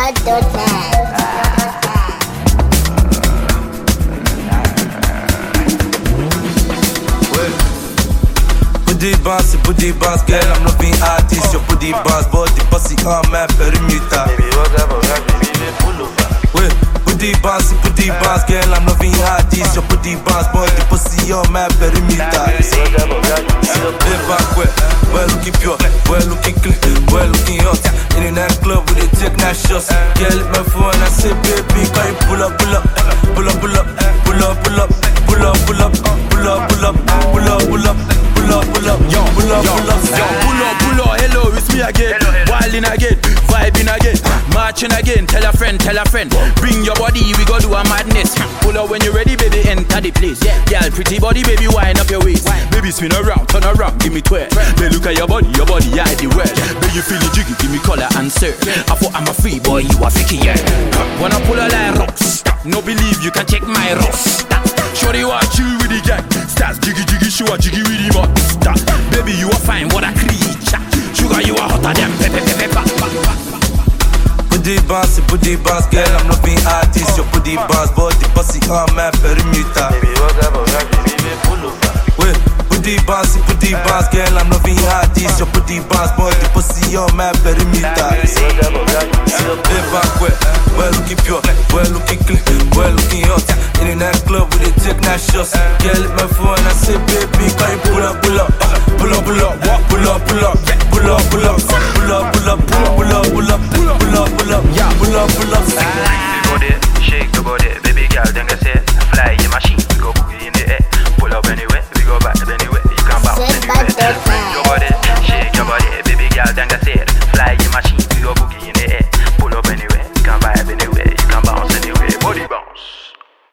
Booty bounce, girl, I'm loving artist. Your booty bounce, body pussy on my perimeter. Baby, whatever, baby, pull over. Wait, booty bounce, girl, I'm loving artist. Your booty bounce, body pussy on my perimeter. Hey, back well looking pure, well looking clean, well looking hot. In the nightclub, we dey take nice shots. Girl, hit my phone, I say, baby, can you pull up, pull up, pull up, pull up, pull up, pull up, pull up, pull up, pull up, pull up, pull up, pull up. Pull up, yo, pull up, hello, it's me again. Wildin' again, vibing again, marching again. Tell a friend, bring your body, we go do a madness. Pull up when you're ready, baby, enter the place. Girl, pretty body, baby, wind up your waist. Baby, spin around, turn around, give me twirl. Baby, look at your body, yeah, the world. Baby, you feel it jiggy, give me color and serve. I thought I'm a free boy, you are faking, yeah. Wanna pull a line rocks, no believe you can check my rocks. Shorty want chill with the gang. Stars jiggy, she want jiggy with the monster. Baby, you are fine, what a creature. Sugar, you are hotter than pepper. Booty bounce, girl, I'm loving artist. Your booty bounce, body pussy on my perimeter. Baby, whatever, baby, pull over. Wait, booty bounce, girl, I'm loving artist. Your booty bounce, body pussy on my perimeter. Hey, back well looking pure, well looking clean, well looking hot. In the nightclub, we dey take nice shots. Girl, hit my phone, I say, baby, can you pull up, pull up, pull up, pull up, pull up, pull up, pull up, pull up, pull up, pull up, pull up, pull up, pull up, pull up, pull up, pull up, pull up. Shake the body, baby girl, then I say